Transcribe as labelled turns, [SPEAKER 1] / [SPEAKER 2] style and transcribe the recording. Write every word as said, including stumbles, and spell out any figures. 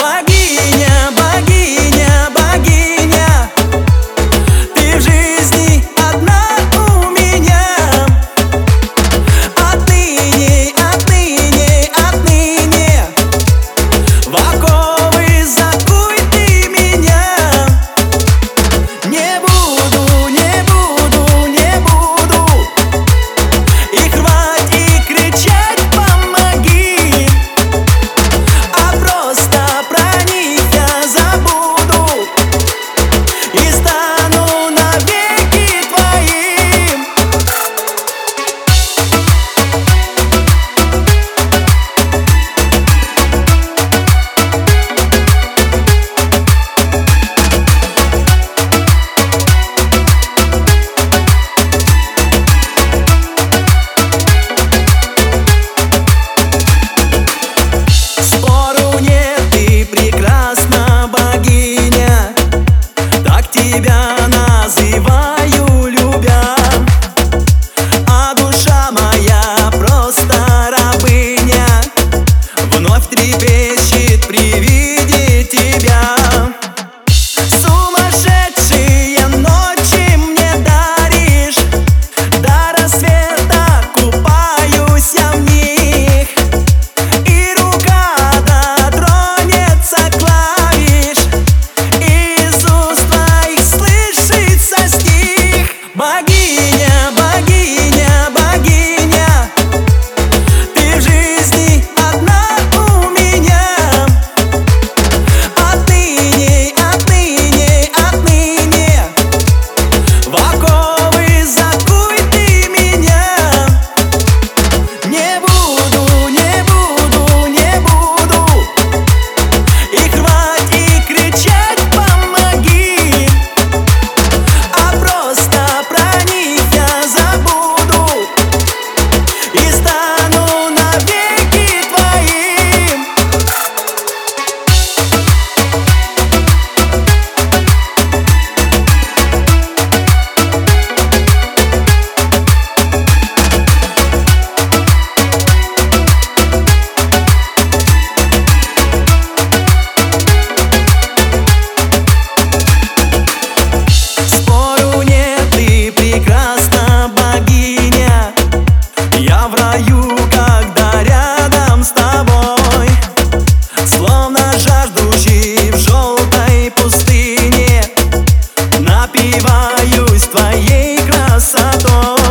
[SPEAKER 1] Богиня, богиня, богиня, ты в жизни одна у меня. Отныне, отныне, отныне в оковы закуй ты меня. Не буду, не буду, не буду их рвать и кричать помоги, а просто про них я забуду и стану навеки твоим. Спору нет, ты прекрасна, богиня, так тебя называю, любя. А душа моя просто рабыня вновь трепещет при виде тебя. Сумасшедшие ночи мне даришь, до рассвета купаюсь я в них, и рука дотронется клавиш, из уст твоих слышится стих. Богиня, богиня, богиня, ты в жизни одна у меня. Отныне, отныне, отныне в оковы закуй ты меня. Не буду, не буду, не буду их рвать и кричать помоги, а просто про них я забуду и стану навеки твоим. Спору нет, ты прекрасна, богиня, я в раю, когда рядом с тобой, словно жаждущий в желтой пустыне, напиваюсь твоей красотой.